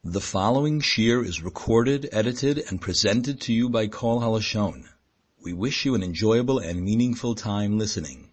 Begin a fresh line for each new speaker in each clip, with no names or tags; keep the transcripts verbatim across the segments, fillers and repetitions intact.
The following shir is recorded, edited, and presented to you by Kol Halashon. We wish you an enjoyable and meaningful time listening.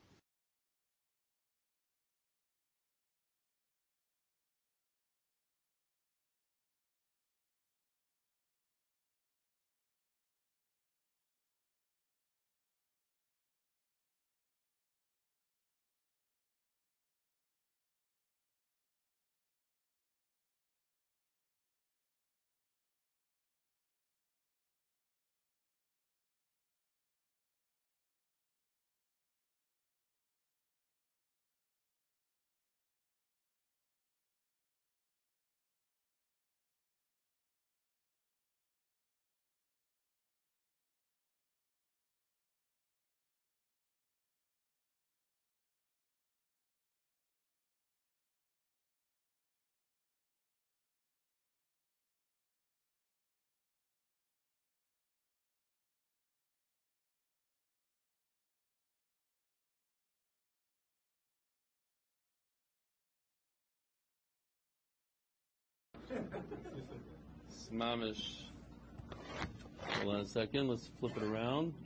Mamish. Hold on a second. Let's flip it around.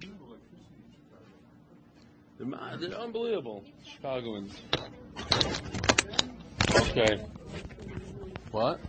They're, they're unbelievable, Chicagoans. Okay. What?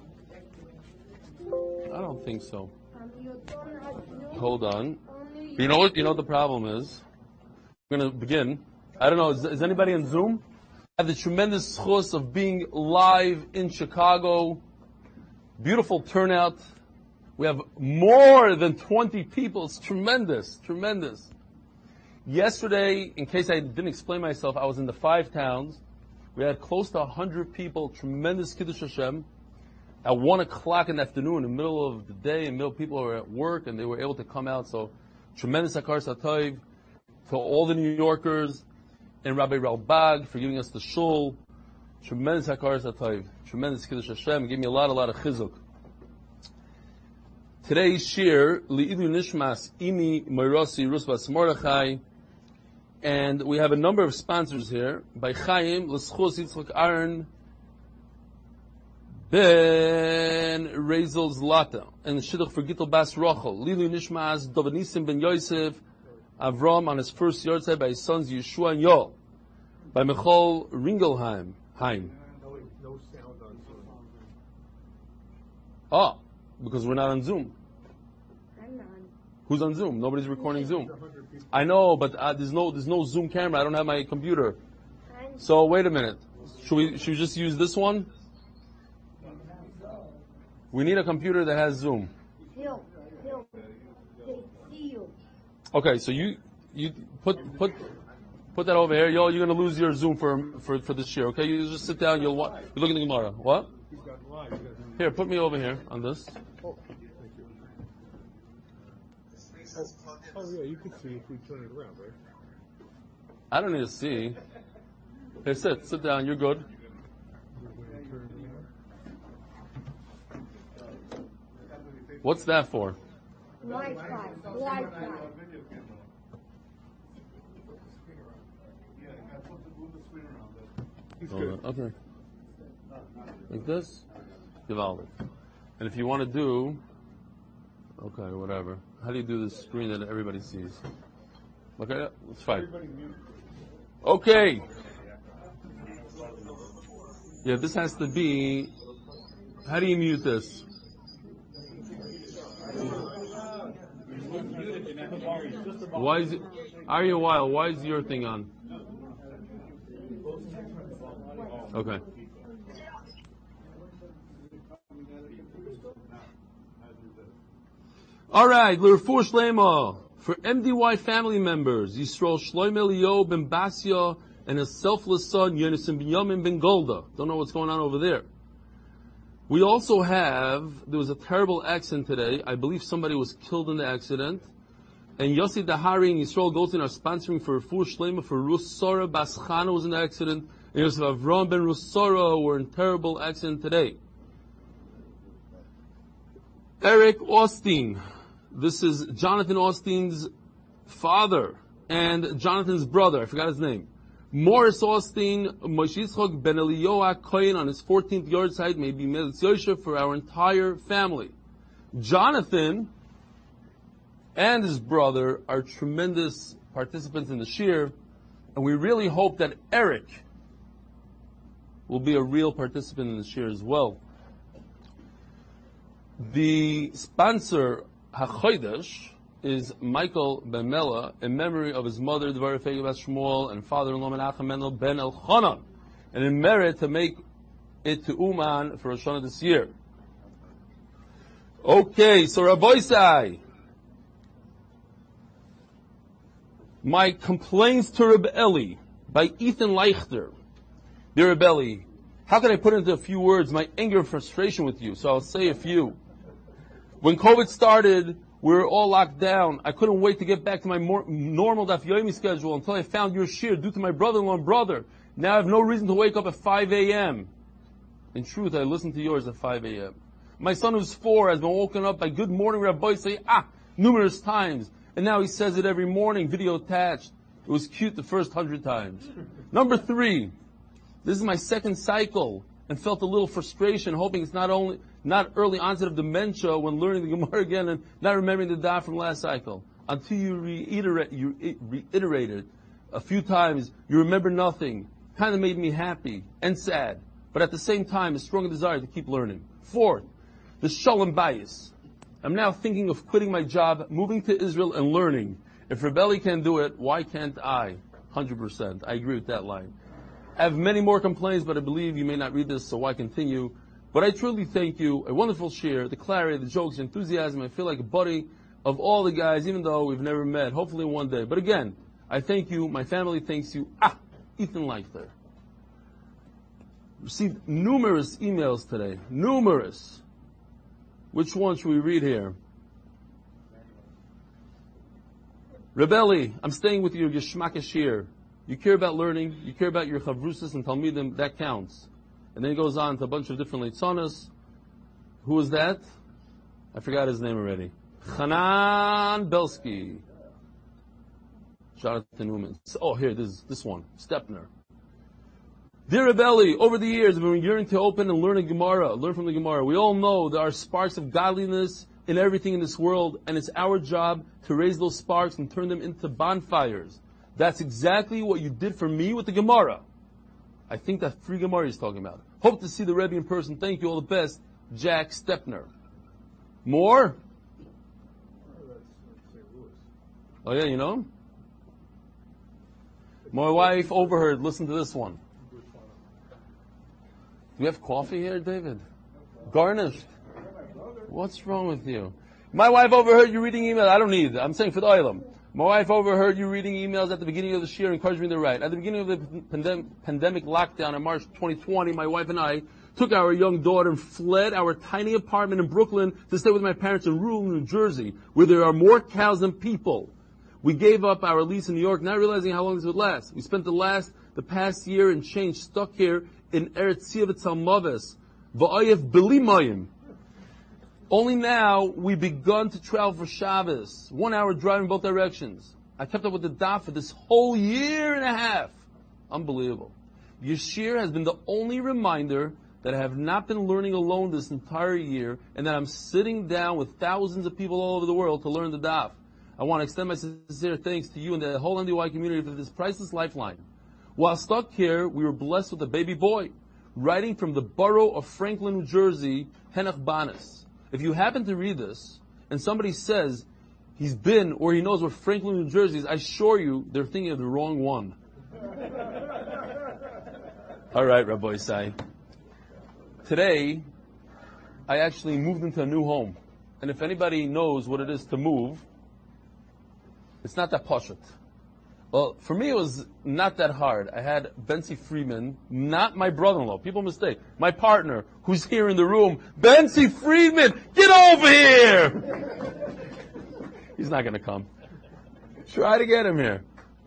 I don't think so. Hold on. But you know what? You know what the problem is? I'm going to begin. I don't know. Is, is anybody on Zoom? I have the tremendous chus of being live in Chicago. Beautiful turnout. We have more than twenty people. It's tremendous, tremendous. Yesterday, in case I didn't explain myself, I was in the five towns. We had close to one hundred people, tremendous Kiddush Hashem. At one o'clock in the afternoon, in the middle of the day, and middle people were at work, and they were able to come out. So, tremendous Hakar Satayv to all the New Yorkers, and Rabbi Ralbag for giving us the shul. Tremendous Hakar Satayv, tremendous Kiddush Hashem. Gave me a lot, a lot of chizuk. Today's shir, Li'ilu Nishmas Imi Moirosi Rusbas Mordechai, and we have a number of sponsors here. By Chaim, L'Schus Yitzchak Aaron Ben Rezel Zlata, and the Shidduch for Gittel Bas Rochel. Li'ilu Nishmas Dovanisim Ben Yosef Avram on his first yahrzeit by his sons Yeshua and Yol. By Michal Ringelheim. Heim.
No, no sound on Zoom.
Oh, because we're not on Zoom.
I'm not.
Who's on Zoom? Nobody's recording Zoom. I know, but uh, there's no there's no Zoom camera. I don't have my computer. So wait a minute. Should we should we just use this one? We need a computer that has Zoom.
Phil, Phil, they see you.
Okay, so you you put put put that over here. Yo, you're gonna lose your Zoom for for for this year. Okay, you just sit down. You'll wa- you look at the Gemara. What? Here, put me over here on this.
Oh, oh yeah, you can see if we turn it around, right?
I don't need to see. Here, sit, sit down. You're good. What's that for?
Wi-Fi, Wi-Fi.
Oh, okay. Like this? Gewaldig. And if you want to do, okay, whatever. How do you do this screen that everybody sees? Okay, it's fine. Okay. Yeah, this has to be, how do you mute this? Why is it, Arya Weil, why is your thing on? Okay. All right, L'Refuah Shlema for M D Y family members, Yisrael Shlomo Elio ben Basya and his selfless son Yonason ben Yamin ben Golda. Don't know what's going on over there. We also have, there was a terrible accident today. I believe somebody was killed in the accident. And Yossi Dahari and Yisrael Goldstein are sponsoring for Refuah Shlema for Rus Sora Baschana was in the accident. And Yosef Avram ben Rus Sora were in terrible accident today. Eric Austin. This is Jonathan Austin's father and Jonathan's brother. I forgot his name. Morris Austin, Moshe Yitzchok Ben Eliyahu Kohen on his fourteenth yard side, may be Melitz Yosef for our entire family. Jonathan and his brother are tremendous participants in the shir, and we really hope that Eric will be a real participant in the shir as well. The sponsor, HaChodesh, is Michael Ben Mela, in memory of his mother, Dvara Fegi Bas Shmuel, and father-in-law Menachem Mendel Ben Elchanan, and in merit to make it to Uman for Rosh Hashanah this year. Okay, so Rabbi Sai, my complaints to Reb Eli by Ethan Leichter. Dear Reb Eli, how can I put into a few words my anger and frustration with you? So I'll say a few. When COVID started, we were all locked down. I couldn't wait to get back to my more normal Daf Yomi schedule until I found your shir due to my brother-in-law and brother. Now I have no reason to wake up at five a.m. In truth, I listened to yours at five a.m. My son who's four has been woken up by Good Morning Rabbi say, ah, numerous times. And now he says it every morning, video attached. It was cute the first hundred times. Number three, this is my second cycle and felt a little frustration, hoping it's not only not early onset of dementia when learning the Gemara again and not remembering the daf from last cycle. Until you reiterate, you reiterated a few times, you remember nothing. Kind of made me happy and sad, but at the same time, a strong desire to keep learning. Fourth, the Shalom bias. I'm now thinking of quitting my job, moving to Israel, and learning. If Rebelli can do it, why can't I? one hundred percent. I agree with that line. I have many more complaints, but I believe you may not read this, so why continue? But I truly thank you. A wonderful share, the clarity, the jokes, the enthusiasm. I feel like a buddy of all the guys, even though we've never met. Hopefully one day. But again, I thank you. My family thanks you. Ah, Ethan Leichter. Received numerous emails today. Numerous. Which one should we read here? Rebelli, I'm staying with your Yishmak Ashir. You care about learning, you care about your Chavrusas and Talmidim, that counts. And then he goes on to a bunch of different Leitzonas. Who was that? I forgot his name already. Hanan Belsky. Jonathan Newman. Oh, here, this this one. Stepner. Dear Rebelli, over the years, I've been yearning to open and learn a Gemara, learn from the Gemara. We all know there are sparks of godliness in everything in this world, and it's our job to raise those sparks and turn them into bonfires. That's exactly what you did for me with the Gemara. I think that free Gemara he's talking about. Hope to see the Rebbe in person. Thank you, all the best. Jack Stepner. More? Oh yeah, you know him? My wife overheard. Listen to this one. Do you have coffee here, David? Garnished. What's wrong with you? My wife overheard you reading emails. I don't need it. I'm saying for the oilam. My wife overheard you reading emails at the beginning of the year, encouraging me to write. At the beginning of the pandem- pandemic lockdown in March twenty twenty, my wife and I took our young daughter and fled our tiny apartment in Brooklyn to stay with my parents in rural New Jersey, where there are more cows than people. We gave up our lease in New York, not realizing how long this would last. We spent the last, the past year and change stuck here in Eretz Tzia V'Tzalmaves, V'ayev B'li Mayim. Only now we've begun to travel for Shabbos. One hour drive in both directions. I kept up with the daf for this whole year and a half. Unbelievable. Yeshir has been the only reminder that I have not been learning alone this entire year, and that I'm sitting down with thousands of people all over the world to learn the daf. I want to extend my sincere thanks to you and the whole N D Y community for this priceless lifeline. While stuck here, we were blessed with a baby boy, writing from the borough of Franklin, New Jersey, Henach Banas. If you happen to read this, and somebody says he's been or he knows where Franklin, New Jersey is, I assure you they're thinking of the wrong one. All right, Rabbi Isai. Today, I actually moved into a new home. And if anybody knows what it is to move, it's not that pashut. Well, for me, it was not that hard. I had Benzi Friedman, not my brother-in-law. People mistake. My partner, who's here in the room. Benzi Friedman, get over here! He's not going to come. Try to get him here.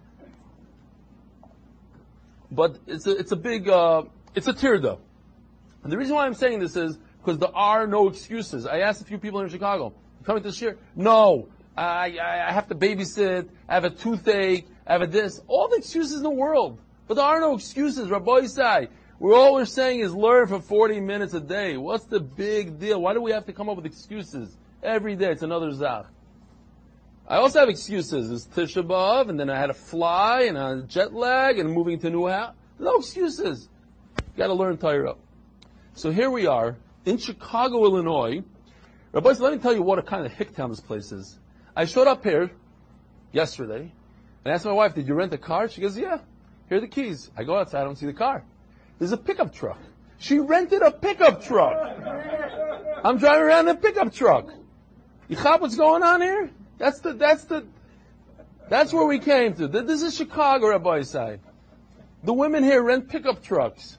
But it's a, it's a big, uh, it's a tirda. And the reason why I'm saying this is because there are no excuses. I asked a few people in Chicago, coming this year? No. I, I, I have to babysit. I have a toothache. I have a this. All the excuses in the world. But there are no excuses, Rabbi Isai. We're all we're saying is learn for forty minutes a day. What's the big deal? Why do we have to come up with excuses? Every day it's another zach. I also have excuses. It's Tisha B'Av, and then I had to fly, and a jet lag, and moving to a new house. No excuses. You gotta learn Torah. So here we are, in Chicago, Illinois. Rabbi, let me tell you what a kind of hick town this place is. I showed up here yesterday, and asked my wife, did you rent a car? She goes, yeah. Here are the keys. I go outside, I don't see the car. There's a pickup truck. She rented a pickup truck. I'm driving around in a pickup truck. You chop what's going on here? That's the, that's the, that's where we came to. This is Chicago, Rabbi Isai. The women here rent pickup trucks.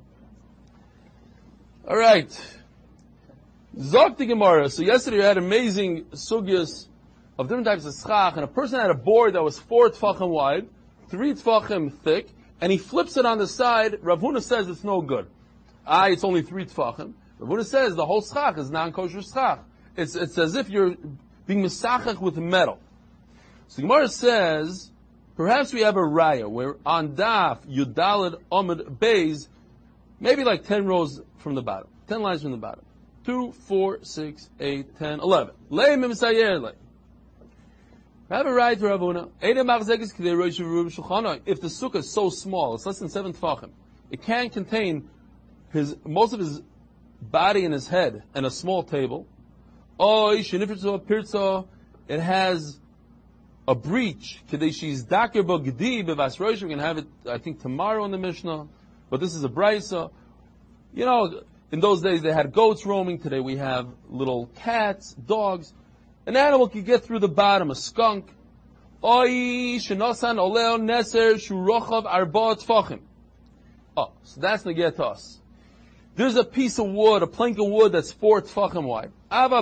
Alright. Zok the Gemara. So yesterday we had amazing sugyas of different types of schach, and a person had a board that was four tfachim wide, three tfachim thick, and he flips it on the side. Rav Huna says it's no good. Ah, it's only three tfachim. Rav Huna says the whole schach is non-kosher schach. It's, it's as if you're being misachach with metal. So Gemara says, perhaps we have a raya where on daf Yudalad Amud Beis, maybe like ten rows from the bottom, ten lines from the bottom, two, four, six, eight, ten, eleven. Lei mimsayer lei. Have a raya to Rav Huna. If the sukkah is so small, it's less than seven tefachim, it can contain his most of his body and his head and a small table. It has a breach. We're going to have it, I think, tomorrow in the Mishnah. But this is a brisa. You know, in those days they had goats roaming. Today we have little cats, dogs. An animal can get through the bottom, a skunk. Oh, so that's negeh to us. There's a piece of wood, a plank of wood that's four tfachim wide.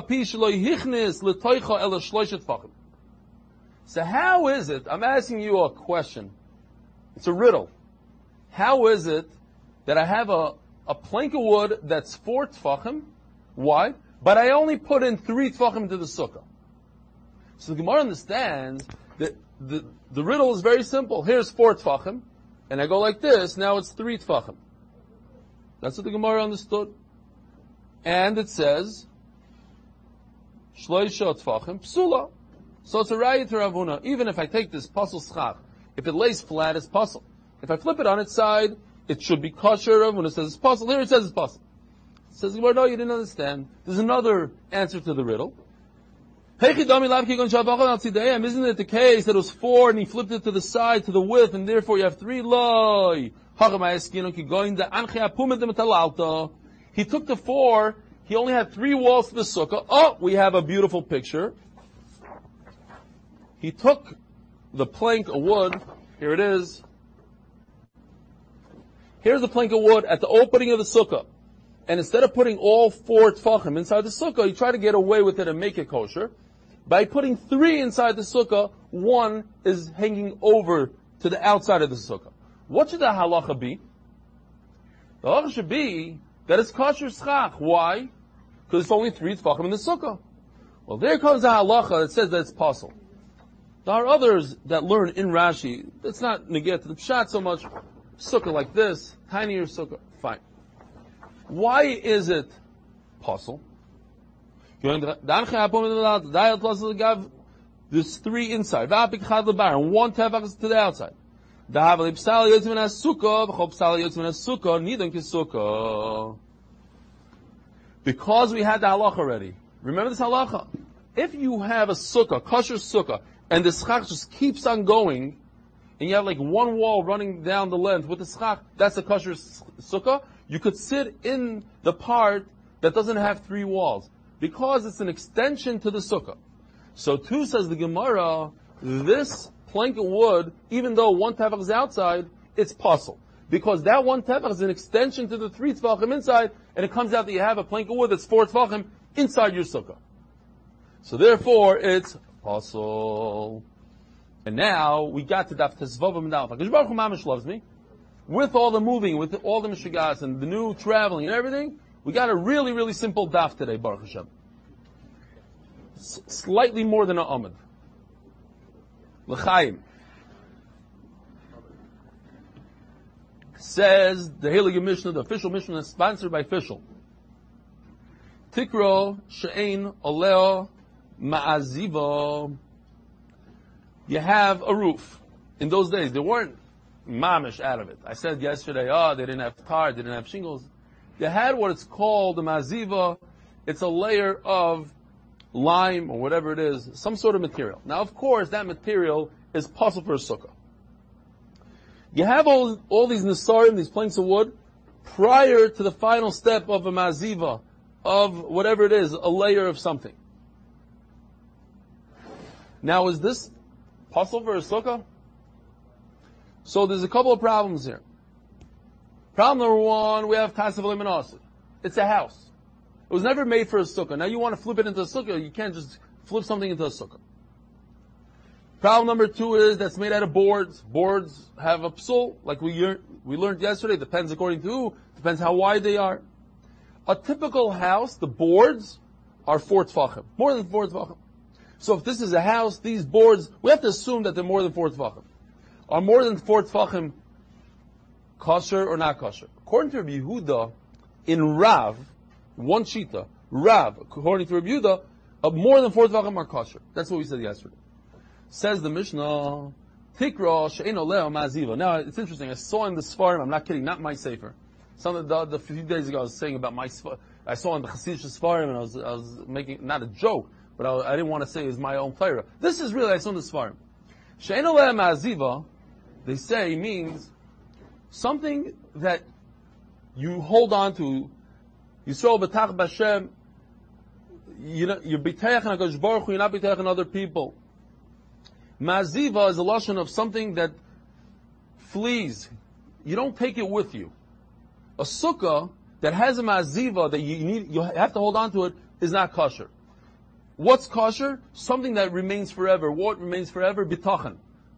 So how is it, I'm asking you a question. It's a riddle. How is it that I have a, a plank of wood that's four tfachim wide, but I only put in three tfachim into the sukkah? So the Gemara understands that the, the riddle is very simple. Here's four tfachim, and I go like this, now it's three tfachim. That's what the Gemara understood. And it says, Shloisha tfachim psula. So it's a raya to Rav Huna. Even if I take this puzzle schach, if it lays flat, it's puzzle. If I flip it on its side, it should be kosher. Rav Huna says it's puzzle. Here it says it's puzzle. It says, well, no, you didn't understand. There's another answer to the riddle. Isn't it the case that it was four and he flipped it to the side, to the width, and therefore you have three loy? He took the four, he only had three walls to the sukkah. Oh, we have a beautiful picture. He took the plank of wood, here it is. Here's the plank of wood at the opening of the sukkah. And instead of putting all four tfachim inside the sukkah, he tried to get away with it and make it kosher. By putting three inside the sukkah, one is hanging over to the outside of the sukkah. What should the halacha be? The halacha should be that it's kosher schach. Why? Because it's only three tefachim in the sukkah. Well, there comes the halacha that says that it's possible. There are others that learn in Rashi. It's not negate to the pshat so much. Sukkah like this, tinier sukkah, fine. Why is it possible? There's three inside, and one tefach is to the outside. Because we had the halacha already. Remember this halacha? If you have a sukkah, kosher sukkah, and the schach just keeps on going, and you have like one wall running down the length with the schach, that's a kosher sukkah, you could sit in the part that doesn't have three walls, because it's an extension to the sukkah. So too, says the Gemara, this plank of wood, even though one tefach is outside, it's possible. Because that one tefach is an extension to the three tefachim inside, and it comes out that you have a plank of wood that's four tefachim inside your sukkah. So therefore, it's possible. And now, we got to Daf Tezvav Amidal. HaKadosh Baruch Hu Mamish loves me. With all the moving, with all the mishigas, and the new traveling and everything, we got a really, really simple daf today, Baruch Hashem. S- slightly more than a Amud. L'chaim. Says the Heilige Mishnah, the official Mishnah is sponsored by Fischl. Tikro she'ein oleo ma'aziva. You have a roof. In those days, they weren't mamish out of it. I said yesterday, oh, they didn't have tar, they didn't have shingles. They had what it's called a maziva. It's a layer of lime or whatever it is, some sort of material. Now, of course, that material is possible for a sukkah. You have all, all these nisarim, these planks of wood, prior to the final step of a maziva, of whatever it is, a layer of something. Now, is this possible for a sukkah? So there's a couple of problems here. Problem number one, we have Tasav Eliminasa. It's a house. It was never made for a sukkah. Now you want to flip it into a sukkah, you can't just flip something into a sukkah. Problem number two is that's made out of boards. Boards have a psul, like we we learned yesterday. Depends according to who. Depends how wide they are. A typical house, the boards are four tefachim, more than four tefachim. So if this is a house, these boards, we have to assume that they're more than four tefachim. Are more than four tefachim kosher or not kosher? According to Rabbi Yehuda, in Rav, one shita, Rav, according to Rabbi Yehuda, uh, more than four tefachim are kosher. That's what we said yesterday. Says the Mishnah, Tikra she'ein oleo ma'aziva. Now, it's interesting. I saw in the Sfarim, I'm not kidding, not my Sefer. Some of the, the few days ago I was saying about my Sfarim. I saw in the Chassidish Sfarim, and I was, I was making, not a joke, but I, I didn't want to say it's my own Torah. This is really, I saw in the Sfarim. She'ein oleo ma'aziva, they say, means something that you hold on to. Yisrael b'tach b'Hashem, you know, you're b'teach in HaKadosh Baruch Hu, you're not b'teach in other people. Maziva is a lashon of something that flees. You don't take it with you. A sukkah that has a maziva that you need, you have to hold on to it, is not kosher. What's kosher? Something that remains forever. What remains forever? Bitachon.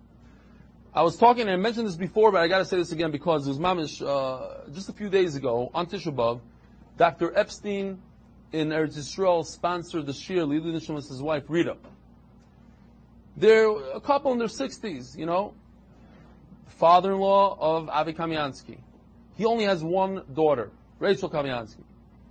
I was talking, and I mentioned this before, but I got to say this again because it was mamish uh, just a few days ago on Tisha B'Av. Doctor Epstein in Eretz Yisrael sponsored the shir Lili Nishma with his wife Rita. They're a couple in their sixties, you know. Father-in-law of Avi Kamiansky. He only has one daughter, Rachel Kamiansky.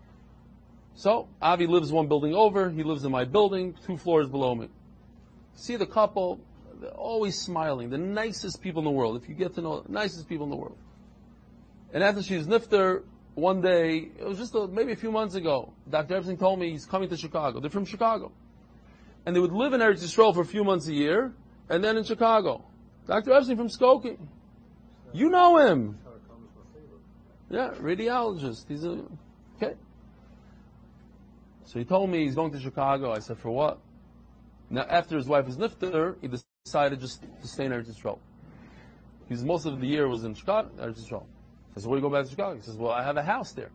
So Avi lives one building over. He lives in my building, two floors below me. See the couple. They're always smiling. The nicest people in the world. If you get to know the nicest people in the world. And after she's nifter, one day, it was just a, maybe a few months ago, Doctor Epstein told me he's coming to Chicago. They're from Chicago. And they would live in Eretz Yisrael for a few months a year, and then in Chicago. Doctor Epstein from Skokie. You know him. Yeah, radiologist. He's a, okay. So he told me he's going to Chicago. I said, for what? Now, after his wife was nifter, he decided just to stay in Eretz Yisrael. He's most of the year was in Chicago, Eretz Yisrael. I said, where do you go back to Chicago? He says, well, I have a house there.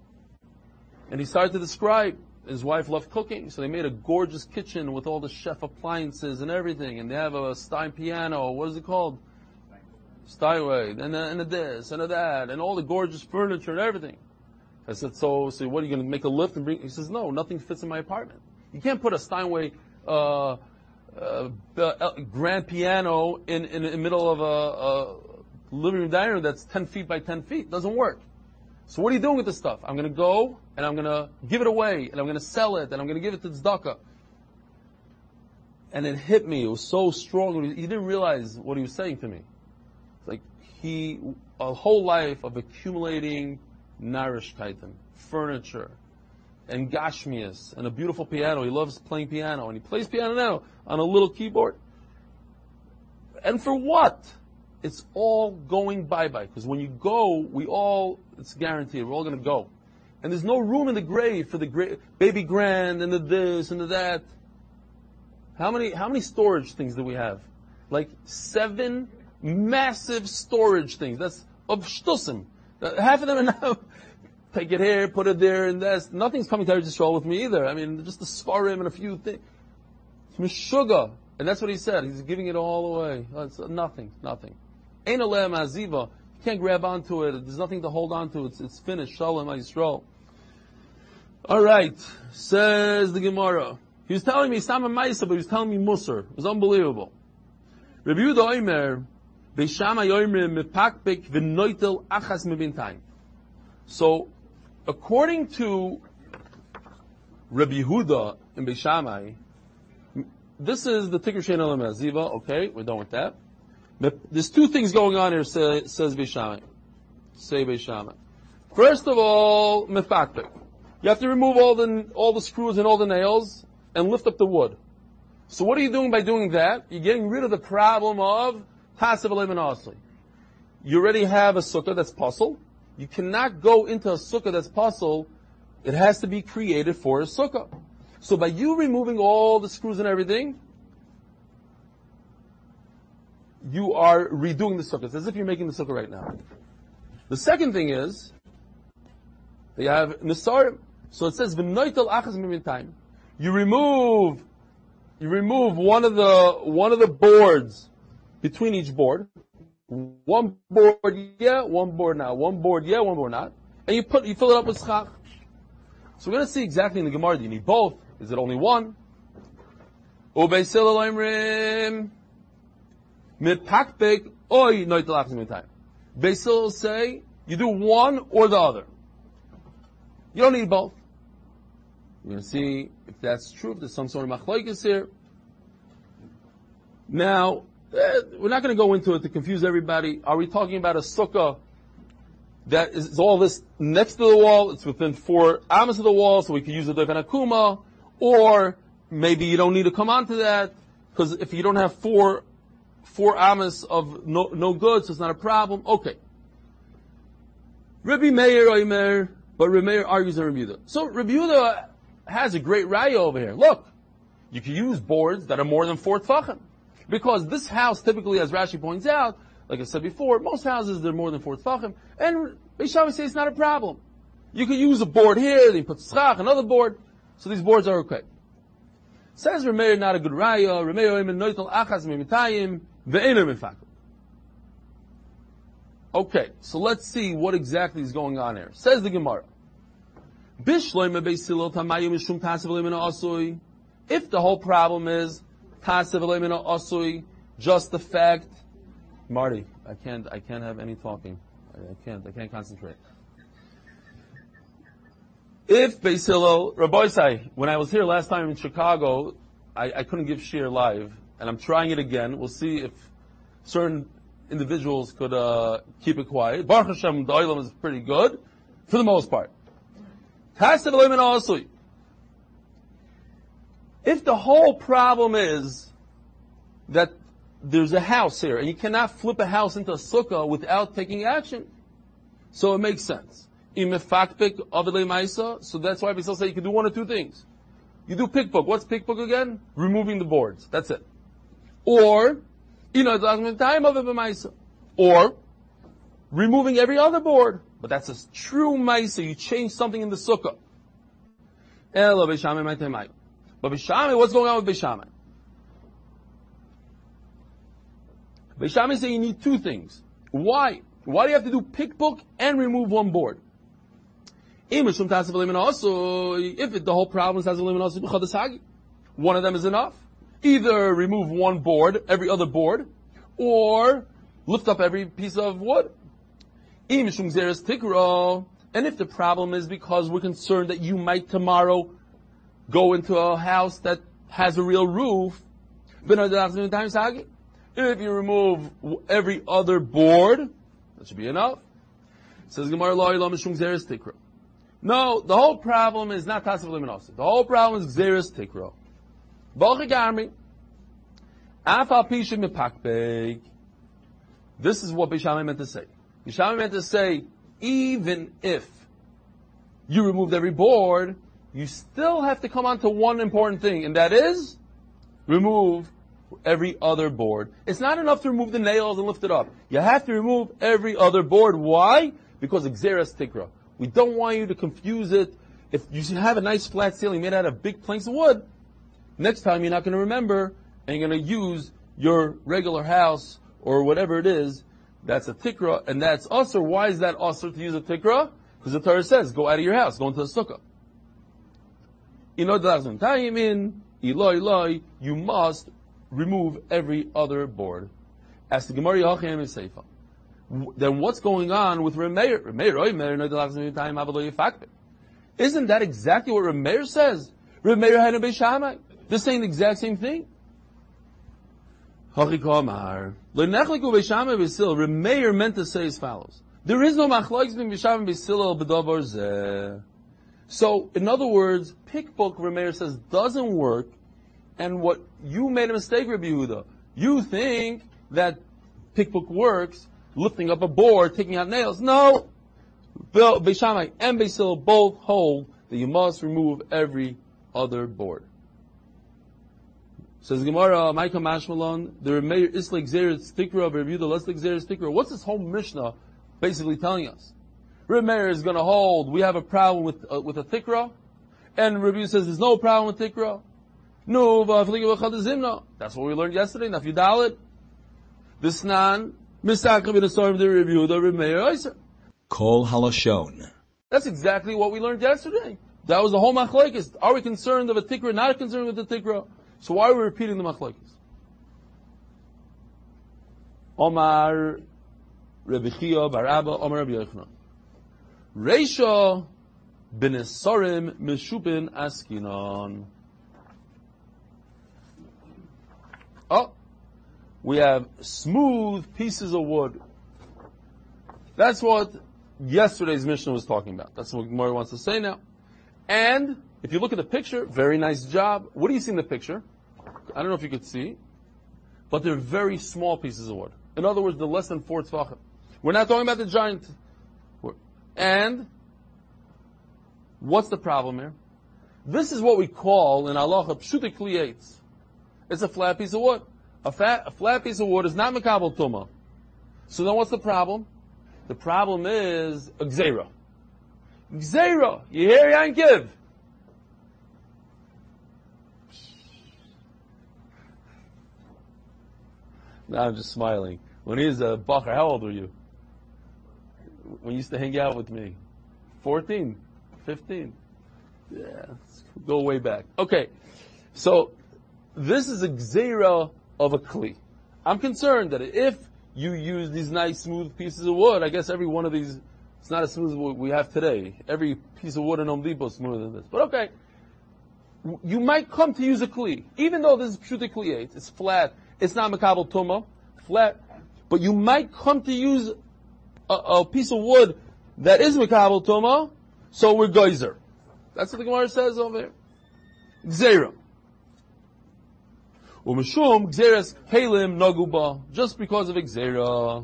And he started to describe, his wife loved cooking, so they made a gorgeous kitchen with all the chef appliances and everything, and they have a Stein piano, what is it called? Steinway, and a, and a this, and a that, and all the gorgeous furniture and everything. I said, so, so what, are you going to make a lift and bring, he says, no, nothing fits in my apartment. You can't put a Steinway, uh, uh, uh grand piano in, in the middle of a, a living room dining room that's ten feet by ten feet. Doesn't work. So what are you doing with this stuff? I'm going to go and I'm going to give it away and I'm going to sell it and I'm going to give it to tzedakah. And it hit me. It was so strong. He didn't realize what he was saying to me. It's like he, a whole life of accumulating narishkaitim, furniture, and gashmias, and a beautiful piano. He loves playing piano, and he plays piano now on a little keyboard. And for what? It's all going bye-bye. Because when you go, we all, it's guaranteed, we're all going to go. And there's no room in the grave for the gra- baby grand and the this and the that. How many, how many storage things do we have? Like seven massive storage things. That's of shtusim. Half of them are now, take it here, put it there, and that's, nothing's coming to Eretz Yisrael with me either. I mean, just the Sfarim and a few things. It's Meshuggah. And that's what he said. He's giving it all away. It's nothing, nothing. Ein oleh ma'aziva. You can't grab onto it. There's nothing to hold on to. It's, it's finished. Shalom Yisrael. All right. Says the Gemara. He was telling me Sama Maisa, but he was telling me Musar. It was unbelievable. Rabbi Yehuda Omer, Beis Shammai yoimrim mepakpek v'noitel achas mebintayim. So, according to Rabbi Yehuda in Beis Shammai, this is the Tikkur Shein Olam Ziva. Okay, we're done with that. There's two things going on here, say, says Beis Shammai. Say Beis Shammai. First of all, mefakpek. You have to remove all the all the screws and all the nails and lift up the wood. So what are you doing by doing that? You're getting rid of the problem of tasav aleim and asli. You already have a sukkah that's puzzle. You cannot go into a sukkah that's puzzle. It has to be created for a sukkah. So by you removing all the screws and everything, you are redoing the sukkah. It's as if you're making the sukkah right now. The second thing is, they have nisarim. So it says, v'noitel achas mimintayim. You remove, you remove one of the, one of the boards between each board. One board, yeah, one board now. One board, yeah, one board not. And you put, you fill it up with schach. So we're going to see exactly in the Gemara, do you need both? Is it only one? Ubeis Hillel oimrim, mitpakpek, oy noitel achas mimintayim. Beis Hillel say, you do one or the other. You don't need both. We're going to see if that's true, if there's some sort of machlokes here. Now, eh, we're not going to go into it to confuse everybody. Are we talking about a sukkah that is, is all this next to the wall? It's within four amas of the wall, so we can use the doivan akuma. Or maybe you don't need to come onto that, because if you don't have four four amas of no, no good, so it's not a problem. Okay. Rabbi Meir Oimer, but Rabbi Meir argues on Rabbi Yehuda. So Rabbi Yehuda has a great raya over here. Look, you can use boards that are more than four tfachim. Because this house typically, as Rashi points out, like I said before, most houses they're more than four tfachim, and Beis Shammai says it's not a problem. You can use a board here, then you put schach, another board, so these boards are okay. Says Rabbi Meir, not a good raya. Rabbi Meir Oimer noitel achas mimintayim ve'eino mifakel. Okay, so let's see what exactly is going on here. Says the Gemara. If the whole problem is tasav aleim asui, just the fact, Marty, I can't, I can't have any talking. I can't, I can't concentrate. If Beis Hillel, Rabbi Isai, when I was here last time in Chicago, I, I couldn't give shir live, and I'm trying it again. We'll see if certain individuals could uh, keep it quiet. Baruch Hashem, the oilam is pretty good, for the most part. Tasav aleim asui. If the whole problem is that there's a house here, and you cannot flip a house into a sukkah without taking action, so it makes sense. So that's why Beisil say you can do one or two things. You do pickbook. What's pickbook again? Removing the boards. That's it. Or, you know, or removing every other board. But that's a true maisa. You change something in the sukkah. But Beis Shammai, what's going on with Beis Shammai? Beis Shammai say you need two things. Why? Why do you have to do pickbook and remove one board? If it, the whole problem is one of them is enough. Either remove one board, every other board, or lift up every piece of wood. And if the problem is because we're concerned that you might tomorrow go into a house that has a real roof, if you remove every other board, that should be enough. Says Gemara, no, the whole problem is not tasav aleim asui. The whole problem is gzeres tikro. This is what Beis Shammai meant to say. Beis Shammai meant to say, even if you removed every board, you still have to come on to one important thing, and that is remove every other board. It's not enough to remove the nails and lift it up. You have to remove every other board. Why? Because of gzeres tikra. We don't want you to confuse it. If you have a nice flat ceiling made out of big planks of wood, next time you're not going to remember, and you're going to use your regular house or whatever it is. That's a tikra, and that's usher. Why is that usher to use a tikra? Because the Torah says, go out of your house, go into the sukkah. You know, you must remove every other board. As the Gemara Yachim is Seifa. Then what's going on with Remeir? Remeir, isn't that exactly what Remeir says? Remeir had a Beishamai. They're saying the exact same thing. Remeir meant to say as follows. There is no machlokes between Beishamai and Beisilel b'davar zeh. So, in other words, pickbook, Remeir says, doesn't work, and what you made a mistake, Rabbi Yehuda. You think that pickbook works, lifting up a board, taking out nails. No! Beishamai and Beisilel both hold that you must remove every other board. Says Gemara, Maika Mashmalon, the Remeir Islik Zeres Tikra of Rabbi Yehuda, Leslik Zeres Tikra. What's this whole Mishnah basically telling us? Remeir is going to hold, we have a problem with uh, with a Tikra, and Rabbi Yehuda says there's no problem with Tikra. No, that's what we learned yesterday, Naf Yudalit. This nan, Misakah bin Asarim the Rabbi Yehuda, Remeir Oyser.
Kol Halashon.
That's exactly what we learned yesterday. That was the whole machlekes. Are we concerned of a Tikra, not concerned with the Tikra? So why are we repeating the machlekes? Omar Rabbi Chia bar Abba, Omar Rabbi Yochanan. Reisha bin Esarim Meshupin Askinon. Oh, we have smooth pieces of wood. That's what yesterday's Mishnah was talking about. That's what Gemara wants to say now. And if you look at the picture, very nice job. What do you see in the picture? I don't know if you could see, but they're very small pieces of wood. In other words, they're less than four tzvachim. We're not talking about the giant wood. And what's the problem here? This is what we call in halacha pshuta kliyates. It's a flat piece of wood. A, fat, a flat piece of wood is not mekabel tuma. So then what's the problem? The problem is a gzeira. Gzeira. You hear, you ain't give. Now I'm just smiling. When he was a bacher, how old were you? When you used to hang out with me? fourteen? fifteen? Yeah, let's go way back. Okay, so this is a gzeira of a kli. I'm concerned that if you use these nice smooth pieces of wood, I guess every one of these, it's not as smooth as what we have today. Every piece of wood in Home Depot is smoother than this. But okay, you might come to use a kli. Even though this is pshuta kliyate, it's flat, it's not mekabel tuma, flat, but you might come to use a, a piece of wood that is mekabel tuma, so we're geyser. That's what the Gemara says over here. Gzeira. Umeshum gzeres helim naguba, just because of gzeira.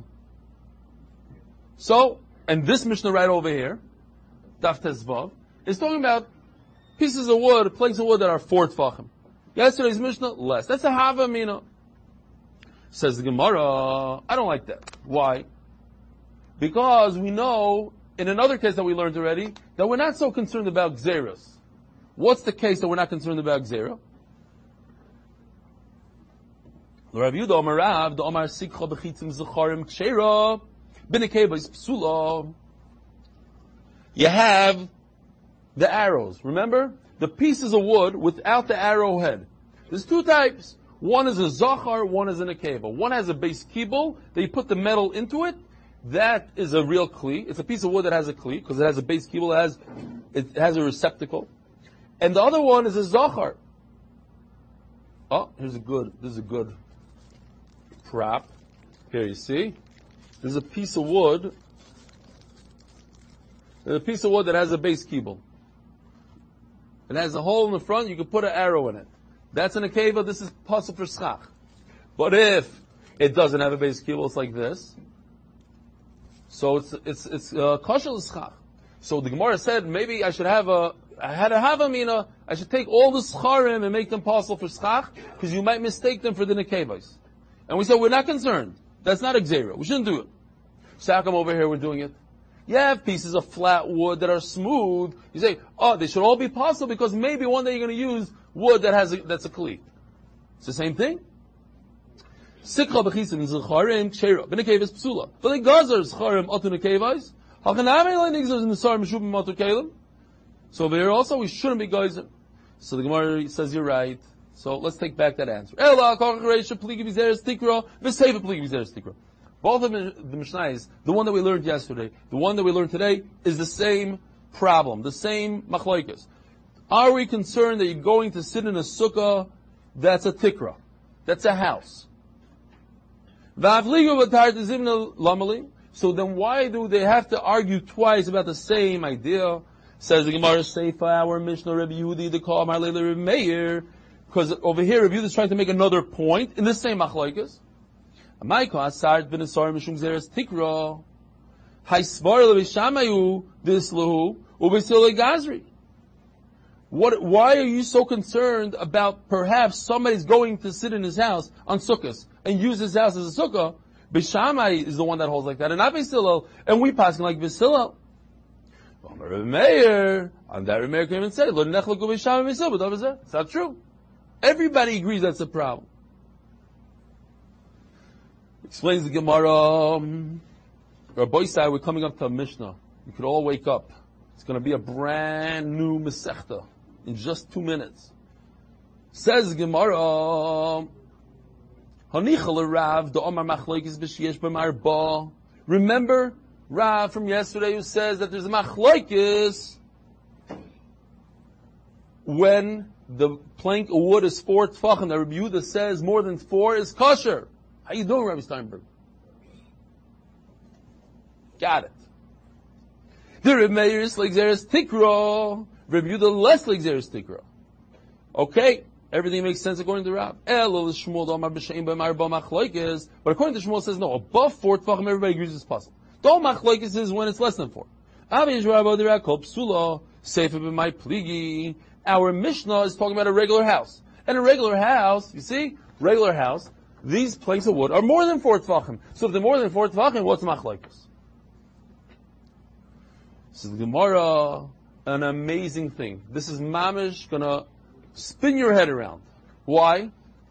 So, and this Mishnah right over here, Daf Tezvav, is talking about pieces of wood, planks of wood that are four tfachim. Yesterday's Mishnah, less. That's a hava mina. Says the Gemara, I don't like that. Why? Because we know, in another case that we learned already, that we're not so concerned about gzeras. What's the case that we're not concerned about gzera? Rav Yehuda Omar Rav, the Omar Sikcha Bechitzim Zecharim Kshera, B'nekei B'is Psula. You have the arrows. Remember? The pieces of wood without the arrowhead. There's two types. One is a zachar, one is a nekeva. One has a base kibble, that you put the metal into it. That is a real kli. It's a piece of wood that has a kli, because it has a base kibble, it has, it has a receptacle. And the other one is a zachar. Oh, here's a good, this is a good prop. Here you see. There's a piece of wood. There's a piece of wood that has a base kibble. It has a hole in the front, you can put an arrow in it. That's an akeva, this is pasuk for schach. But if it doesn't have a base kibble, it's like this. So it's, it's, it's, uh, kosher l'schach. So the Gemara said, maybe I should have a, I had a have a mina, I should take all the scharim and make them possible for schach, because you might mistake them for the nekevas. And we said, we're not concerned. That's not a gzera. We shouldn't do it. So how come over here we're doing it? You have pieces of flat wood that are smooth. You say, oh, they should all be possible because maybe one day you're going to use wood that has a, that's a kli. It's the same thing. Sikha b'chisim z'charim kshera. B'nekevis psula. But the gazer z'charim otu nekevais. Hachaname le'nigzers in the sar meshubim otu kelim. So over here also we shouldn't be geyser. So the Gemara says you're right. So let's take back that answer. Ela kol cheresha pligi b'zeres tikra v'seifa pligi b'zeres tikra. Both of the, the Mishnayos, the one that we learned yesterday, the one that we learned today, is the same problem, the same machlokes. Are we concerned that you're going to sit in a sukkah that's a tikra, that's a house? So then why do they have to argue twice about the same idea? Says the Gemara Seifa, our Mishnah, Rabbi Yehudi, the call Mar Leila Rabbi Meir, because over here Rabbi Yehudi is trying to make another point in the same machlokes. What, why are you so concerned about perhaps somebody's going to sit in his house on sukkahs and use his house as a sukkah? Bishamai is the one that holds like that, and not Beisilel, and we pass like Beisilel. Rabbi Meir, on that Rabbi Meir came and said, it's not true. Everybody agrees that's a problem. Explains the Gemara. Rabbi Isai, we're coming up to a Mishnah. You could all wake up. It's going to be a brand new Masechta in just two minutes. Says the Gemara. Remember Rav from yesterday who says that there's a machlokes when the plank of wood is four tefachim. The Rabbi Yehuda says more than four is kosher. How you doing, Rabbi Steinberg? Got it. The Rabbi Meir is like Zeres Tikra. Rabbi Yehuda less like Zeres Tikra. Okay, everything makes sense according to Rav. But according to Shmuel, it says no. Above four tefachim, everybody agrees it's possible. The whole machlokes is when it's less than four. Our Mishnah is talking about a regular house. And a regular house, you see, regular house, these planks of wood are more than four tefachim. So if they're more than four tefachim, what's machlokes? This is the Gemara, an amazing thing. This is mamish gonna spin your head around. Why?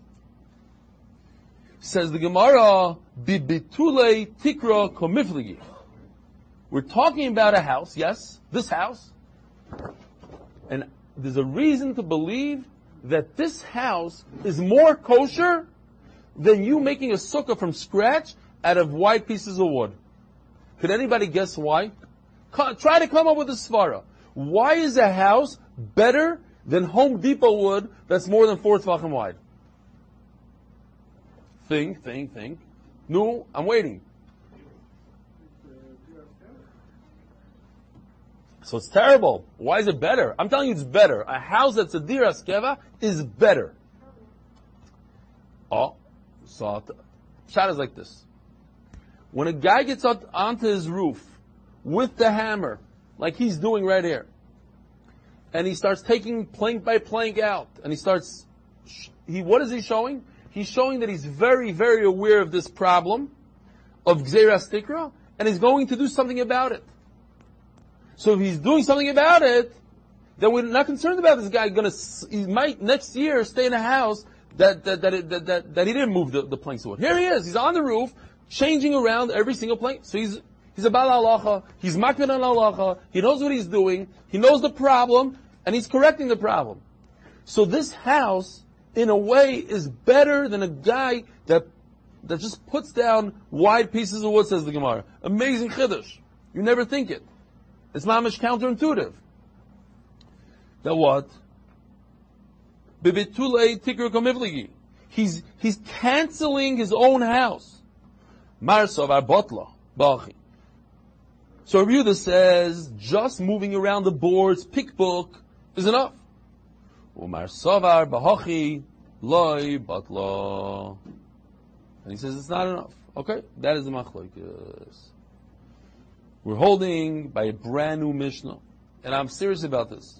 Says the Gemara, bibitule tikra komifligi. We're talking about a house, yes, this house, and there's a reason to believe that this house is more kosher than you making a sukkah from scratch out of white pieces of wood. Could anybody guess why? Try to come up with a svara. Why is a house better than Home Depot wood that's more than four tefachim wide? Think, think, think. No, I'm waiting. So it's terrible. Why is it better? I'm telling you it's better. A house that's a dir askeva is better. Oh, so shot is like this. When a guy gets out onto his roof with the hammer, like he's doing right here, and he starts taking plank by plank out, and he starts, he what is he showing? He's showing that he's very, very aware of this problem of Gzeras Tikra, and he's going to do something about it. So if he's doing something about it, then we're not concerned about this guy gonna, he might next year stay in a house that, that, that, that, that, that he didn't move the, the planks of wood. Here he is, he's on the roof, changing around every single plank. So he's, he's a Baal Halacha, he's Makbid on Halacha, he knows what he's doing, he knows the problem, and he's correcting the problem. So this house, in a way, is better than a guy that, that just puts down wide pieces of wood, says the Gemara. Amazing chiddush. You never think it. It's mamish counterintuitive. That what? Bibitule tikr komivligi. He's he's canceling his own house. Marsov arbotla bachi. So Rabbi Yehuda says just moving around the boards, pick book, is enough. Umar savar bahachi loy batla. And he says it's not enough. Okay, that is the machlokes. We're holding by a brand new Mishnah, and I'm serious about this.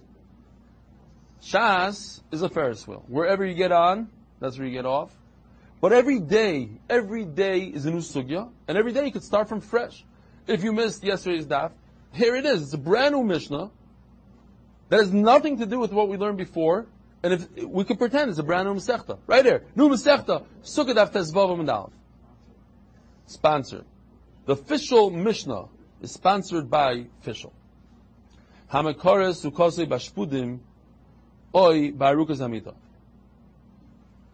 Shas is a Ferris wheel. Wherever you get on, that's where you get off. But every day, every day is a new sugya, and every day you could start from fresh. If you missed yesterday's daf, here it is. It's a brand new Mishnah that has nothing to do with what we learned before, and if we could pretend it's a brand new Masechta. Right here, new Masechta, Sukkah daf tezvav amud. Sponsored. The official Mishnah is sponsored by Fishel. Hamakores ukosei bashpudim oi barukas hamita.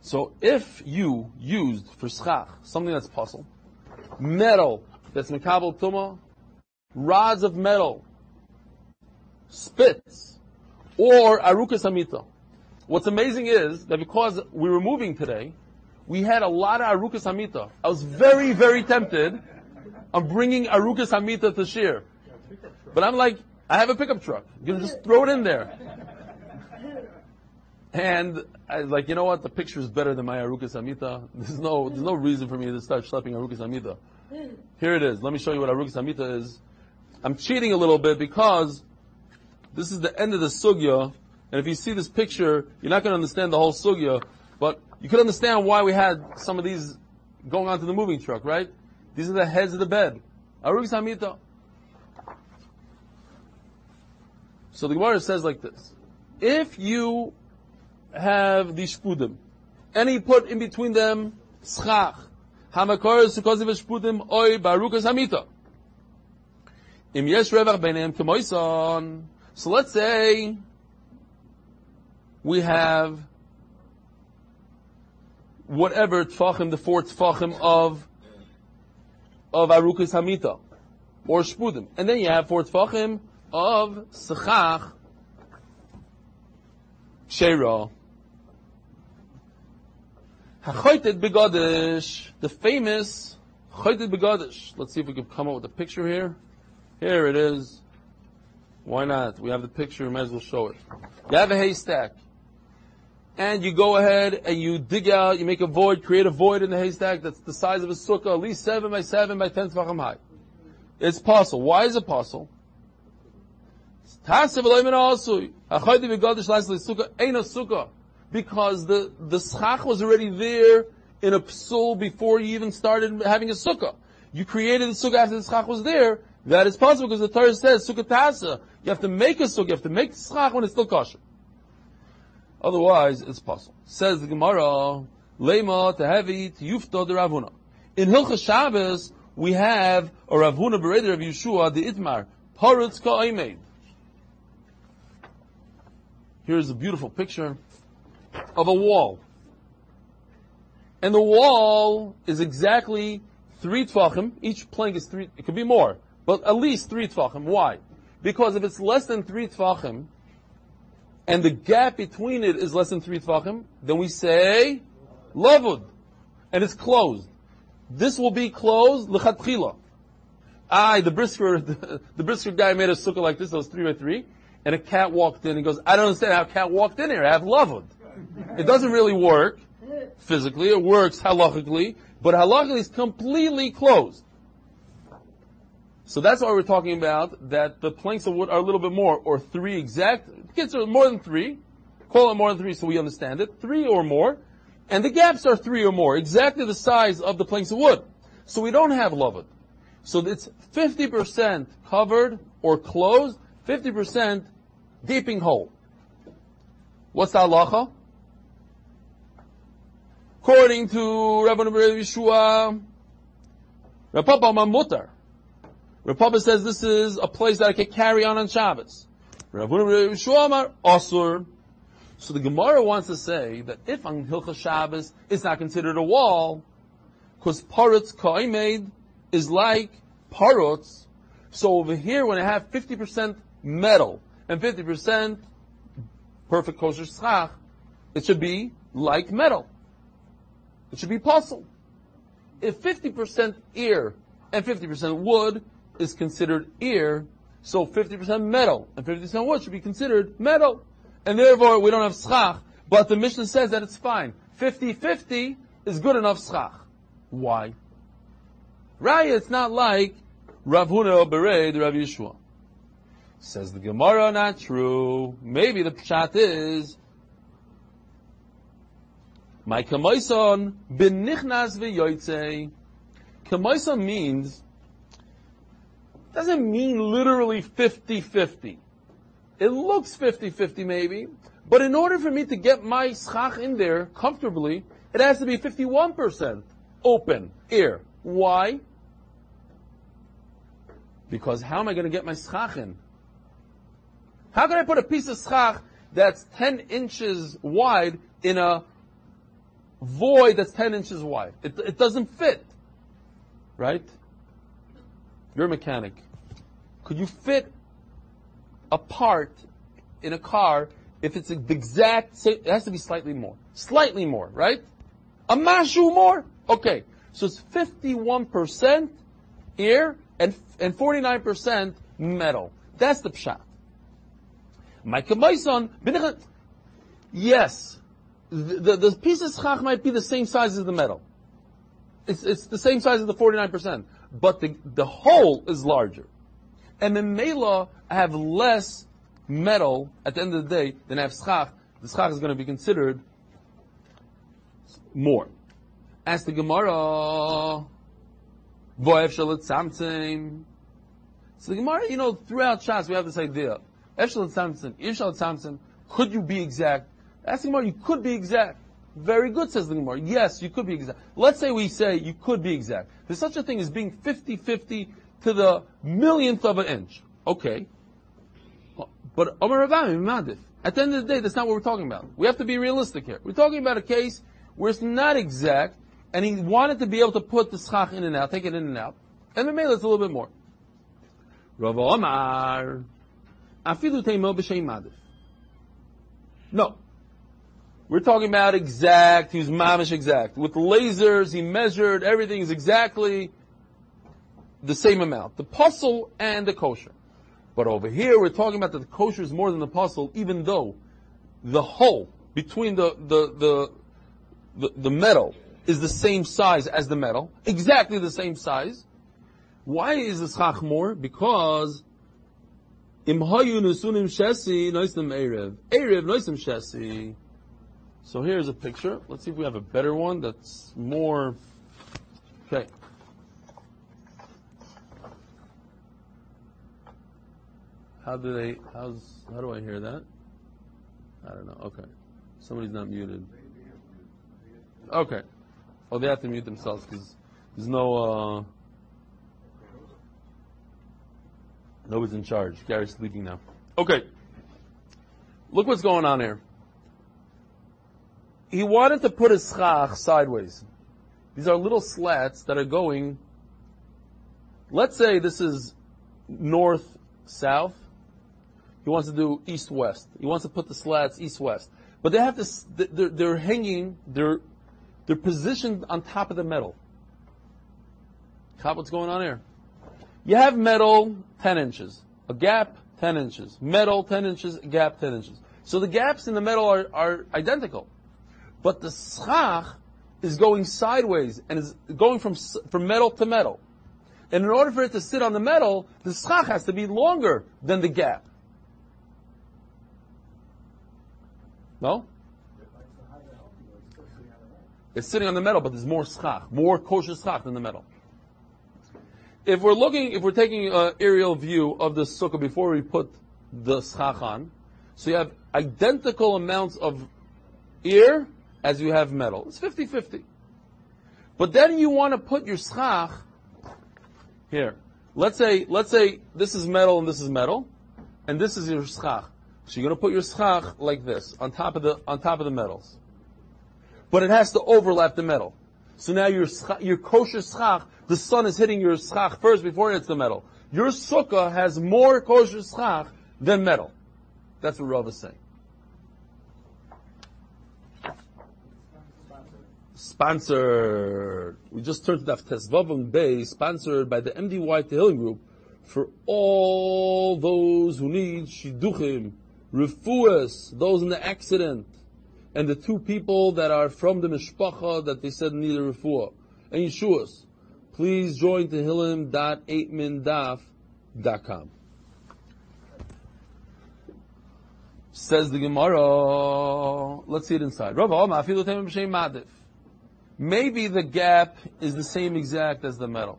So if you used for schach something that's puzzle, metal that's mekabel tuma, rods of metal, spits, or arukas hamita. What's amazing is that because we were moving today, we had a lot of arukas hamita. I was very, very tempted on bringing arukas hamita to share. But I'm like, I have a pickup truck. You can just throw it in there. And I was like, you know what? The picture is better than my arukas hamita. There's no, there's no reason for me to start schlepping arukas hamita. Here it is. Let me show you what arukas hamita is. I'm cheating a little bit because this is the end of the sugya. And if you see this picture, you're not going to understand the whole sugya. But you can understand why we had some of these going onto the moving truck, right? These are the heads of the bed. Arukas hamita. So the Gemara says like this. If you have the shpudim, and he put in between them schach, hamakor sukoziv shpudim oy barukas hamita. Im yesh revach beineim kemoison. So let's say we have whatever tfachim, the four tfachim of of arukas hamita or shpudim, and then you have four tfachim of schach sheira. HaChoyted Begadish, the famous Choyted Begadish. Let's see if we can come up with a picture here. Here it is. Why not? We have the picture, we might as well show it. You have a haystack. And you go ahead and you dig out, you make a void, create a void in the haystack that's the size of a sukkah, at least seven by seven by ten tefachim high. It's possible. Why is it possible? Because the, the schach was already there in a psul before you even started having a sukkah. You created the sukkah after the schach was there. That is possible because the Torah says, sukkah tasa. You have to make a sukkah, you have to make the schach when it's still kosher. Otherwise, it's possible. Says the Gemara, Lema tehevi tiyufta de Rav Huna. In Hilchas Shabbos, we have a Rav Huna bereder of Yeshua, the Itmar, parutz ka'aymeid. Here's a beautiful picture of a wall. And the wall is exactly three tfachim. Each plank is three, it could be more, but at least three tfachim. Why? Because if it's less than three tfachim, and the gap between it is less than three tfachim, then we say, lavud. And it's closed. This will be closed, l'chatchila. Ah, the brisker, the, the brisker guy made a sukkah like this, that was three by three, and a cat walked in, and goes, I don't understand how a cat walked in here, I have lavud. It doesn't really work physically, it works halachically, but halachically it's completely closed. So that's why we're talking about, that the planks of wood are a little bit more, or three exact, kids are more than three, call it more than three so we understand it, three or more, and the gaps are three or more, exactly the size of the planks of wood. So we don't have lavud. So it's fifty percent covered or closed, fifty percent gaping hole. What's the halacha? According to Rabbi Yeshua, Rav Papa Mamutar. Rav Papa says this is a place that I can carry on on Shabbos. Rabbi Yeshua Amar Asur. So the Gemara wants to say that if on Hilchas Shabbos it's not considered a wall, because parutz ka'imed is like parutz. So over here, when I have fifty percent metal and fifty percent perfect kosher schach, it should be like metal. It should be puzzle. If fifty percent ear and fifty percent wood is considered ear, so fifty percent metal and fifty percent wood should be considered metal. And therefore, we don't have schach, but the Mishnah says that it's fine. fifty-fifty is good enough schach. Why? Raya, it's not like Rav Huna Bered Rav Yeshua. Says the Gemara, not true. Maybe the pshat is, my kamaison bin nichnas v'yoytzei. Kamaison means, doesn't mean literally fifty-fifty. It looks fifty-fifty maybe, but in order for me to get my schach in there comfortably, it has to be fifty-one percent open, air. Why? Because how am I going to get my schach in? How can I put a piece of schach that's ten inches wide in a void that's ten inches wide. It, it doesn't fit. Right? You're a mechanic. Could you fit a part in a car if it's the exact, it has to be slightly more. Slightly more, right? A mashu more? Okay. So it's fifty-one percent air and, and forty-nine percent metal. That's the pshat. My kabayson, yes, the, the, the piece of schach might be the same size as the metal. It's, it's the same size as the forty-nine percent. But the, the whole is larger. And the mela have less metal at the end of the day than have schach. The schach is going to be considered more. As the Gemara, vo'ef shalat samtzim. So the Gemara, you know, throughout Shas we have this idea. Ef shalat samtzim, if shalat samtzim, could you be exact? Ask the Gemara, you could be exact. Very good, says the Gemara. Yes, you could be exact. Let's say we say you could be exact. There's such a thing as being fifty-fifty to the millionth of an inch. Okay. But Omer Ravami, Madif. At the end of the day, that's not what we're talking about. We have to be realistic here. We're talking about a case where it's not exact, and he wanted to be able to put the schach in and out, take it in and out. And the mela is a little bit more. Rav Omar, afilu teimo b'shem Madif. No. We're talking about exact, he was mamish exact. With lasers, he measured, everything is exactly the same amount. The puzzle and the kosher. But over here, we're talking about that the kosher is more than the puzzle, even though the hole between the, the, the, the, the metal is the same size as the metal. Exactly the same size. Why is the schach more? Because im hayu nusunim shesi noisem erev. Erev noisem shesi. So here's a picture. Let's see if we have a better one that's more... Okay. How do they, how's, how do I hear that? I don't know. Okay. Somebody's not muted. Okay. Oh, they have to mute themselves because there's no, uh, nobody's in charge. Gary's sleeping now. Okay. Look what's going on here. He wanted to put his schach sideways. These are little slats that are going, let's say this is north-south. He wants to do east-west. He wants to put the slats east-west. But they have to, they're, they're hanging, they're, they're positioned on top of the metal. Cop, what's going on here? You have metal, ten inches. A gap, ten inches. Metal, ten inches. A gap, ten inches. So the gaps in the metal are, are identical. But the schach is going sideways and is going from, from metal to metal. And in order for it to sit on the metal, the schach has to be longer than the gap. No? It's sitting on the metal, but there's more schach, more kosher schach than the metal. If we're looking, if we're taking an aerial view of the sukkah before we put the schach on, so you have identical amounts of air as you have metal. It's fifty-fifty. But then you want to put your schach here. Let's say, let's say this is metal and this is metal, and this is your schach. So you're going to put your schach like this, on top of the, on top of the metals. But it has to overlap the metal. So now your your kosher schach, the sun is hitting your schach first before it hits the metal. Your sukkah has more kosher schach than metal. That's what Rav is saying. Sponsored. We just turned to Daf Tesvav Bay, sponsored by the M D Y Tehillim Group for all those who need shidduchim, refuas, those in the accident, and the two people that are from the mishpacha that they said need a refuah, and Yeshuas. Please join tehillim dot eight min daf dot com. Says the Gemara. Let's see it inside. Maybe the gap is the same exact as the metal.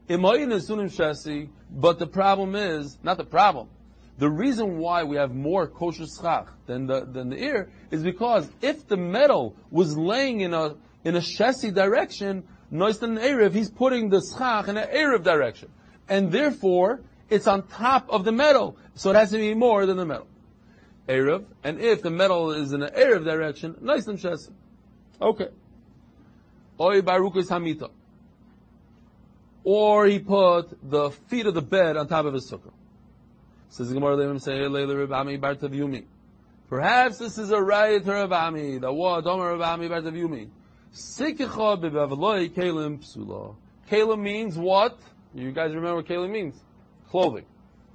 But the problem is, not the problem, the reason why we have more kosher schach than the, than the ear is because if the metal was laying in a, in a shesi direction, noistan erev, he's putting the schach in an erev direction. And therefore, it's on top of the metal. So it has to be more than the metal. Erev, and if the metal is in an erev direction, noistan shesi. Okay. Oy barukas hamita. Or he put the feet of the bed on top of his sukkah. Says the Gemara, perhaps this is a right to Rav Ami. The what? Omer Rav Ami bar Tavyumi. Sikicha bebavloi kelim psula. Kelim means what? You guys remember what kelim means? Clothing.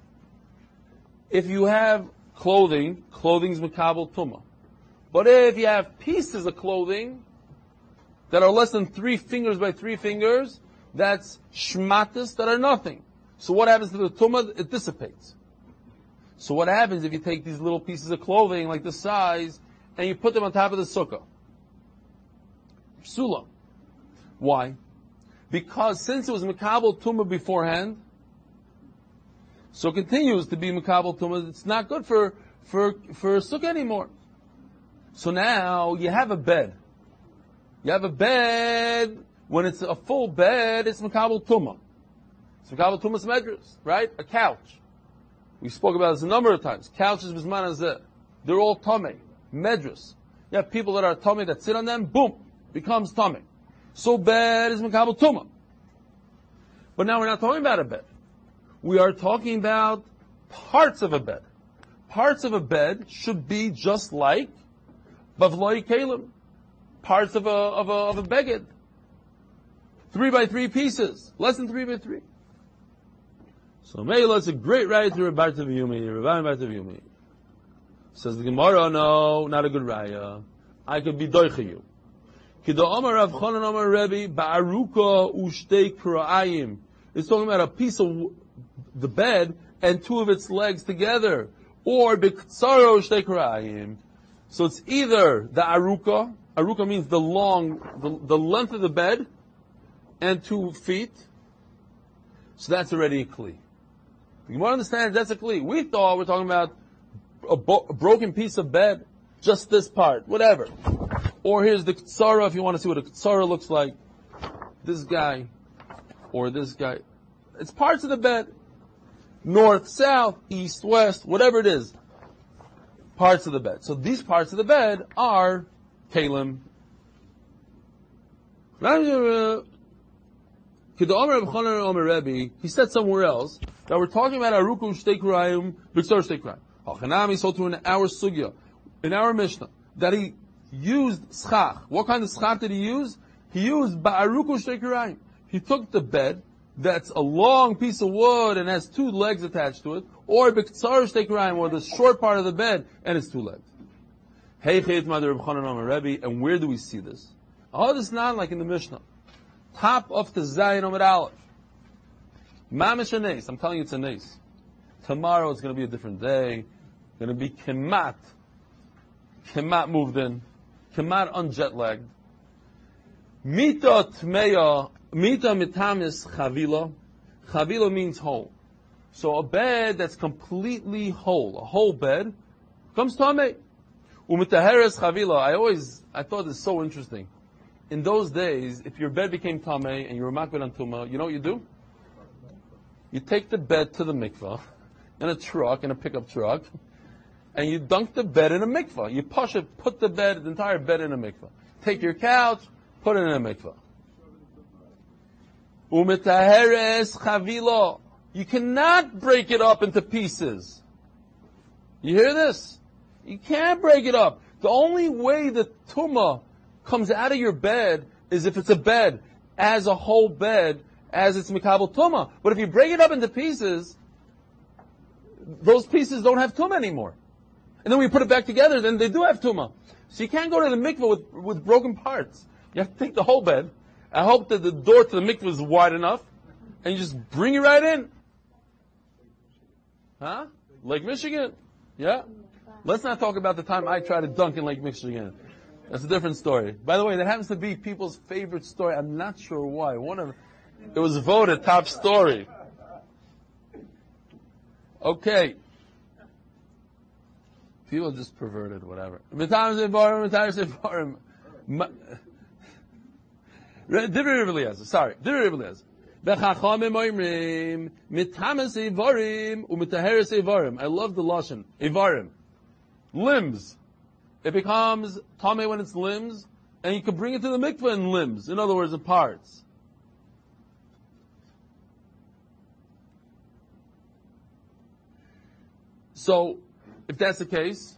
If you have clothing, clothing's makabel tumah. But if you have pieces of clothing that are less than three fingers by three fingers, that's shmatas that are nothing. So what happens to the tumah? It dissipates. So what happens if you take these little pieces of clothing, like this size, and you put them on top of the sukkah? Psula. Why? Because since it was makabel tumah beforehand, so it continues to be makabel tumah, it's not good for, for, for a sukkah anymore. So now you have a bed. You have a bed, when it's a full bed, it's makabel tumah. It's makabel tumah's medras, right? A couch. We spoke about this a number of times. Couches, bisman hazeh. They're all tamei. Medras. You have people that are tamei that sit on them, boom, becomes tamei. So bed is makabel tumah. But now we're not talking about a bed. We are talking about parts of a bed. Parts of a bed should be just like bavloi kelim. Parts of a, of a, of a beged. Three by three pieces. Less than three by three. So Meila, it's a great right to Rabbi Tavyumi, Rabbi Bar Tavyumi. Says the Gemara, no, not a good raya. I could be doicha you. Kida Omar Rav Chanan Omar Rebbe, Ba'aruka ushtei kra'ayim. It's talking about a piece of the bed and two of its legs together. Or b'ktsaro ushtei kra'ayim. So it's either the aruka, aruka means the long, the, the length of the bed, and two feet. So that's already a kli. You want to understand that's a kli. We thought we're talking about a, bo- a broken piece of bed, just this part, whatever. Or here's the ktsara, if you want to see what a ktsara looks like. This guy, or this guy. It's parts of the bed. North, south, east, west, whatever it is. Parts of the bed. So these parts of the bed are kalim. He said somewhere else that we're talking about aruku shtei krayim, b'ksar shtei krayim. Hachanami, so too in our sugya, in our Mishnah, that he used schach. What kind of schach did he use? He used ba'aruku shtei krayim. He took the bed that's a long piece of wood and has two legs attached to it, or b'ksar shtei krayim, or the short part of the bed and its two legs. Hey chet mother Reb Chanan Omer Rebbe, and where do we see this? Oh, this is not like in the Mishnah. Top of the Zayin Omer Aleph. Mamish a nes. I'm telling you it's a nes. Tomorrow it's going to be a different day. Going to be kemat. Kemat moved in. Kemat unjet lagged. Mita tmeya. Mita mitamis chavila. Chavila means whole. So a bed that's completely whole, a whole bed, comes tamei. Umitaheres chavila. I always, I thought this so interesting. In those days, if your bed became tamei and you were makbid on tumah, you know what you do? You take the bed to the mikvah, in a truck, in a pickup truck, and you dunk the bed in a mikvah. You push it, put the bed, the entire bed in a mikvah. Take your couch, put it in a mikvah. Umitaheres chavila. You cannot break it up into pieces. You hear this? You can't break it up. The only way the tumah comes out of your bed is if it's a bed, as a whole bed, as it's mikabel tumah. But if you break it up into pieces, those pieces don't have tumah anymore. And then when you put it back together, then they do have tumah. So you can't go to the mikvah with, with broken parts. You have to take the whole bed. I hope that the door to the mikvah is wide enough, and you just bring it right in. Huh? Lake Michigan? Yeah? Let's not talk about the time I tried to dunk in Lake Michigan. That's a different story. By the way, that happens to be people's favorite story. I'm not sure why. One of it was voted top story. Okay. People just perverted, whatever. Sorry. I love the lashon. Ivarim. Limbs. It becomes tamei when it's limbs, and you can bring it to the mikveh in limbs, in other words, in parts. So, if that's the case,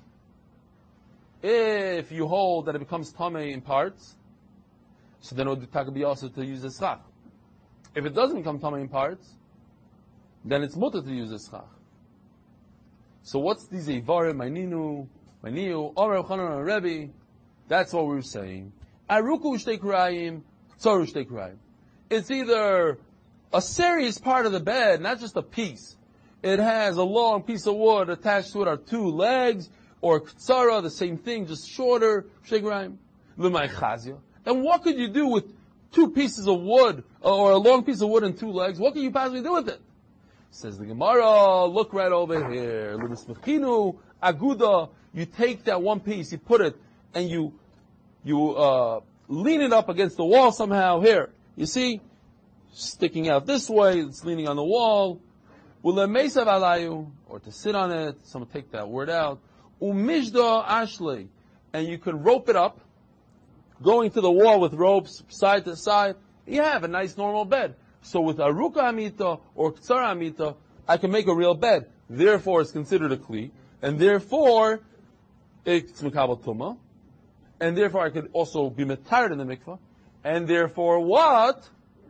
if you hold that it becomes tamei in parts, so then it would be also to use a schach. If it doesn't become tamei in parts, then it's mutter to use a schach. So what's these Eivarim, Maininu, Mainiu, Omer Chanan Rebbe? That's what we're saying. Aruku Shtei Kurayim, Tzoru Shtei Kurayim. It's either a serious part of the bed, not just a piece. It has a long piece of wood attached to it are two legs, or Ktsara, the same thing, just shorter, Shtei Kurayim. L'may Chazia. And what could you do with two pieces of wood, or a long piece of wood and two legs? What can you possibly do with it? Says the Gemara, look right over here. L'mismechinu aguda. You take that one piece, you put it, and you you uh, lean it up against the wall somehow. Here, you see, sticking out this way. It's leaning on the wall. Ulemesav alayu, or to sit on it. Someone take that word out. Umishda ashlei, and you can rope it up, going to the wall with ropes side to side. You have a nice normal bed. So with Aruka Amita or Ktsara Amita, I can make a real bed. Therefore, it's considered a Kli. And therefore, it's Mikabel Tumah. And therefore, I could also be metired in the mikvah. And therefore, what?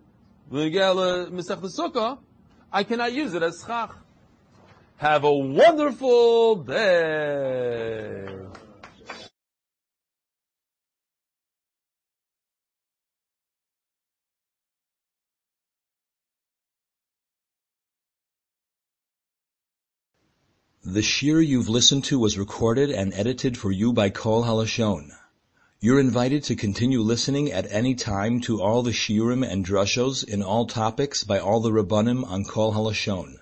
I cannot use it as schach. Have a wonderful day.
The shir you've listened to was recorded and edited for you by Kol Halashon. You're invited to continue listening at any time to all the shiurim and drushos in all topics by all the Rabbanim on Kol Halashon.